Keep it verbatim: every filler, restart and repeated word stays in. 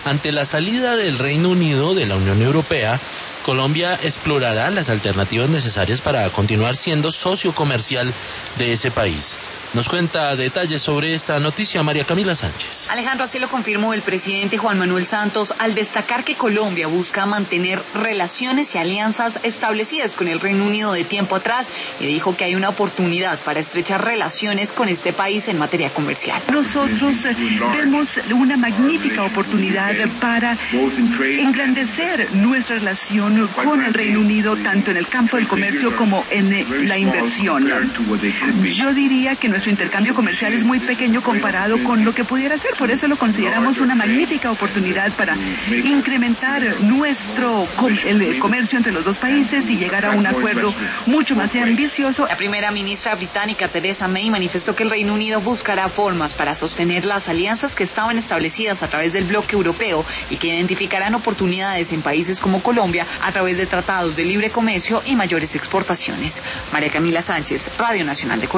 Ante la salida del Reino Unido de la Unión Europea, Colombia explorará las alternativas necesarias para continuar siendo socio comercial de ese país. Nos cuenta detalles sobre esta noticia María Camila Sánchez. Alejandro, así lo confirmó el presidente Juan Manuel Santos al destacar que Colombia busca mantener relaciones y alianzas establecidas con el Reino Unido de tiempo atrás y dijo que hay una oportunidad para estrechar relaciones con este país en materia comercial. Nosotros eh, vemos una magnífica oportunidad para engrandecer nuestra relación con el Reino Unido, tanto en el campo del comercio como en eh, la inversión. Yo diría que nuestro intercambio comercial es muy pequeño comparado con lo que pudiera ser, por eso lo consideramos una magnífica oportunidad para incrementar nuestro el comercio entre los dos países y llegar a un acuerdo mucho más ambicioso. La primera ministra británica Theresa May manifestó que el Reino Unido buscará formas para sostener las alianzas que estaban establecidas a través del bloque europeo y que identificarán oportunidades en países como Colombia a través de tratados de libre comercio y mayores exportaciones. María Camila Sánchez, Radio Nacional de Colombia.